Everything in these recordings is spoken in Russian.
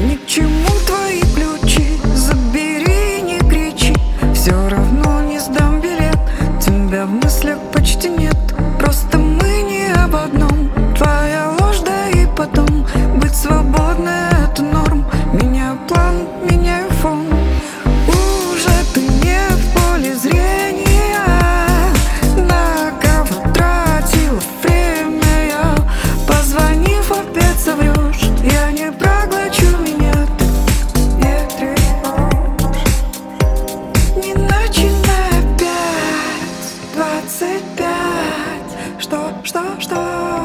Ни к чему твои ключи, забери, не кричи. Все равно не сдам билет, тебя в мыслях почти нет. Просто мы не об одном, твоя ложь, да и потом. Быть свободной — это норм. Меняю план, меняю фон. Уже ты не в поле зрения. На кого тратила время я? Позвонив, опять соврешь. Я не проглочу меня, не тревожь. Не начинай опять 25. Что?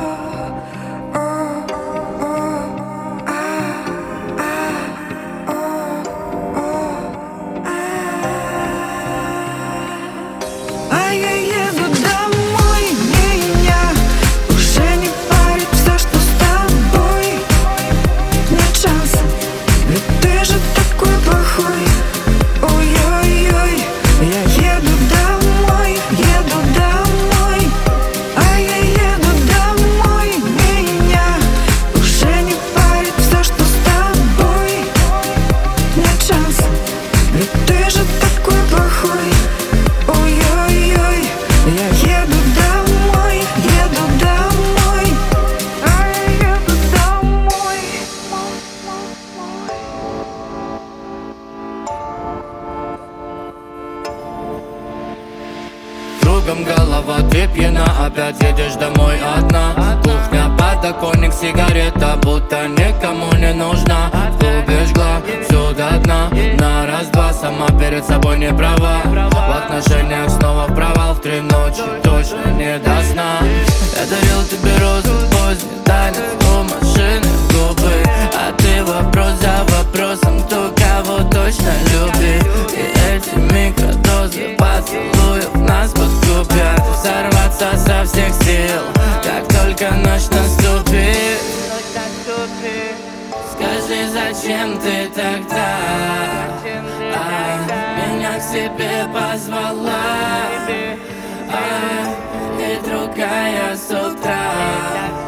А я еду домой, меня уже не парит все, что с тобой. Нет шанса, ведь ты же такой плохой. Ой-ой-ой, я еду домой, еду домой. А я еду домой, меня уже не парит все, что с тобой. Нет шанса, ведь ты же такой плохой. Ой-ой-ой, я еду домой, еду домой. А я еду домой. Кругом голова, ты пьяна, опять едешь домой одна. Кухня, подоконник, сигарета, будто никому не нужна. В клубе жгла всю до дна, на раз-два, сама перед собой не права. В отношениях снова в провал, в 3 ночи, точно не до сна. Я дарил тебе розы, поздний танец у машины в губы. А ты вопрос за вопросом, кто кого точно любит. И эти микродозы поцелуев нас подкупят. Сорваться со всех сил, как только ночь наступит. Скажи, зачем ты тогда меня к себе позвала, и другая с утра